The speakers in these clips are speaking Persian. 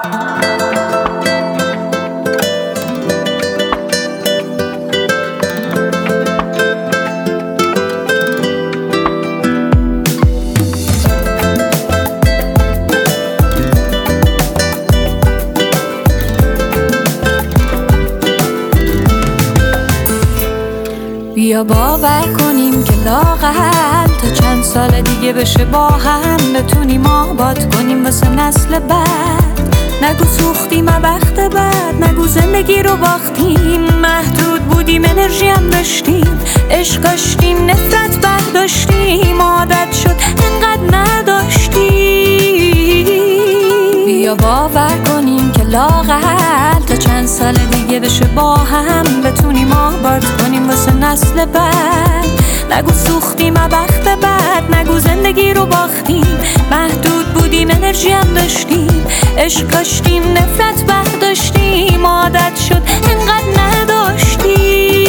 بیا باور کنیم که لااقل تا چند سال دیگه بشه با هم بتونیم آباد کنیم واسه نسل بعد. نگو سوختیم بخت بعد، نگو زندگی رو باختیم. محدود بودیم انرژی هم داشتیم، عشق داشتیم نفرت برداشتیم. عادت شد انقدر نداشتیم. بیا باور کنیم که لااقل تا چند سال دیگه بشه با هم بتونیم آباد کنیم واسه نسل بعد. نگو سوختیم بخت بعد، نگو زندگی رو باختیم. محدود بودیم انرژی هم داشتیم، عشق داشتیم نفرت برداشتیم. عادت شد انقدر نداشتیم.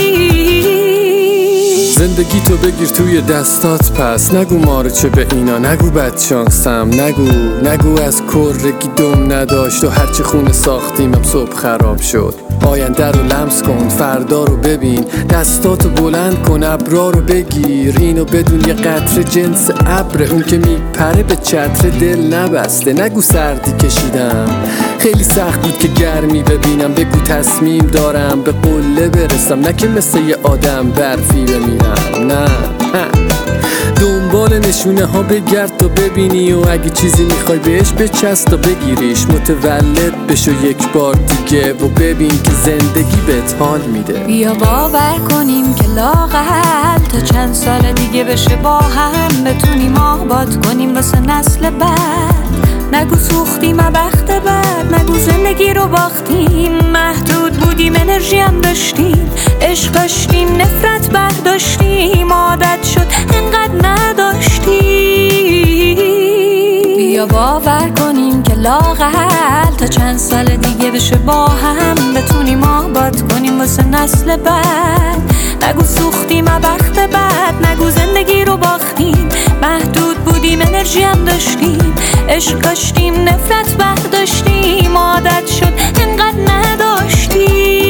زندگی تو بگیر توی دستات پس، نگو ما رو چه به اینا، نگو بدشانسم، نگو از کرگی دم نداشت و هرچی خونه ساختیمم صبح خراب شد. آینده رو لمس کن، فردا رو ببین، دستاتو بلند کن، ابرا رو بگیر. اینو بدون یه قطره جنس ابر، اون که میپره به چتر دل نبسته. نگو سردی کشیدم، خیلی سخت بود که گرمی ببینم. بگو تصمیم دارم به قله برسم، نه که مثل یه آدم برفی بمیرم. نه دنبال نشونه ها بگرد تا ببینی، و اگه چیزی میخوای بهش بچست تا بگیریش. متولد بشو یک بار دیگه و ببین که زندگی بهت حال میده. بیا باور کنیم که لااقل تا چند سال دیگه بشه با هم بتونیم آباد کنیم واسه نسل بعد. نگو سوختیم بخت بعد، نگو زندگی رو باختیم. محدود بودیم انرژی هم داشتیم، عشق داشتیم نفرت برداشتیم. عادت شد انقدر نداشتیم. بیا باور کنیم که لااقل تا چند سال دیگه بشه با هم بتونیم آباد کنیم واسه نسل بعد. نگو سوختیم بخت بعد، نگو زندگی رو باختیم. محدود بودیم انرژی هم داشتیم، عشق داشتیم نفرت برداشتیم. عادت شد انقدر نداشتیم.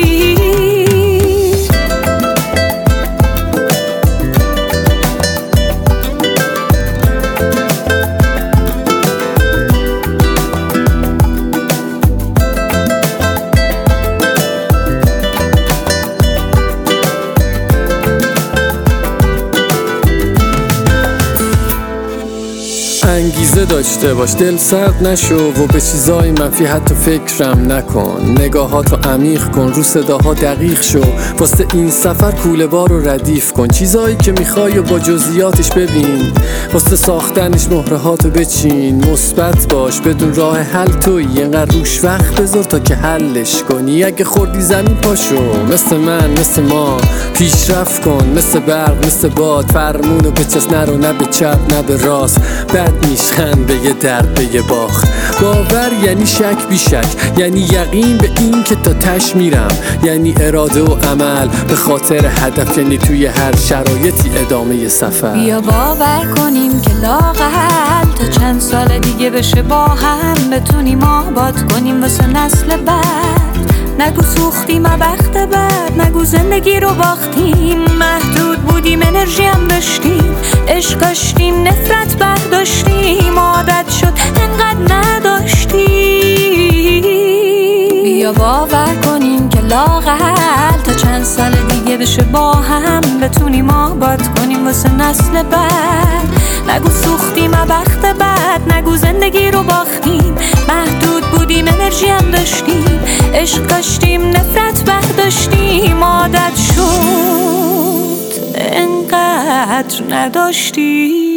انگیزه داشته باش، دل سرد نشو و به چیزای منفی حتی فکرم نکن. نگاهاتو عمیق کن، رو صداها دقیق شو. واسه این سفر کوله بار رو ردیف کن. چیزایی که میخوای و با جزئیاتش ببین، واسه ساختنش مهره هاتو بچین. مثبت باش، بدون راه حل تویی، اینقدر روش وقت بذار تا که حلش کنی. اگه خوردی زمین پاشو، مثل من مثل ما پیشرفت کن. مثل برق مثل باد، فرمونو بچست، نرو نه به چپ نه به راست. بد میشخند به یه درد به یه باخت. باور یعنی شک بی شک، یعنی یقین به این که تا تش میرم. یعنی اراده و عمل به خاطر هدف، یعنی توی هر شرایطی ادامه سفر. بیا باور کنیم که لااقل تا چند سال دیگه بشه با هم بتونیم آباد کنیم واسه نسل بعد. نگو سوختیم بخت بعد، نگو زندگی رو باختیم. محدود بودیم انرژی هم داشتیم، عشق داشتیم نفرت برداشتیم. عادت شد انقدر نداشتیم. بیا باور کنیم که لااقل تا چند سال دیگه بشه با هم بتونیم آباد کنیم واسه نسل بعد. نگو سوختیم بخت بعد، نگو زندگی رو باختیم. محدود بودیم انرژی هم داشتیم، عشق داشتیم نفرت برداشتیم. عادت شد انقدر نداشتیم.